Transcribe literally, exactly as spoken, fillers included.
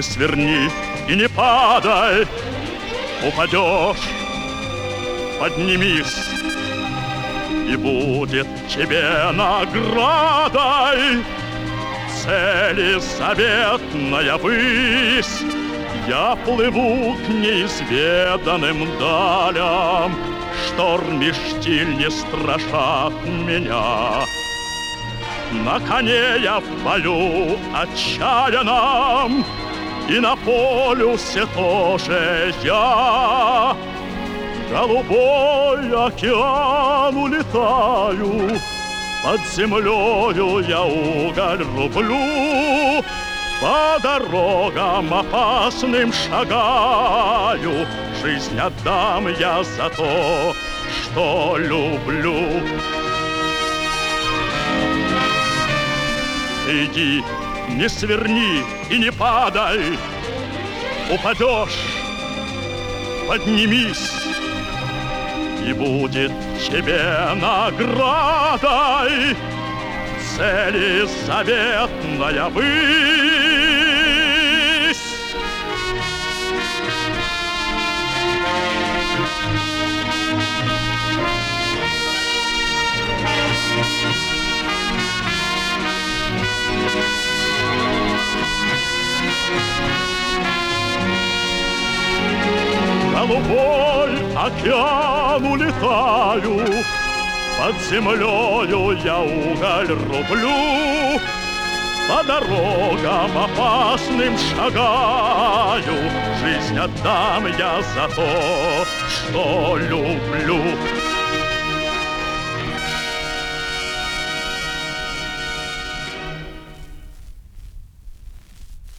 сверни и не падай. Упадешь, поднимись, и будет тебе наградой цели заветная высь. Я плыву к неизведанным далям, шторм и штиль не страшат меня. На коне я в бою отчаянном, и на полюсе тоже я. Голубой океан улетаю, под землею я уголь рублю, по дорогам опасным шагаю, жизнь отдам я за то, что люблю. Иди, не сверни и не падай, упадешь, поднимись, и будет тебе наградой цели заветная высь. Голубой океан улетаю, под землею я уголь рублю, по дорогам опасным шагаю, жизнь отдам я за то, что люблю.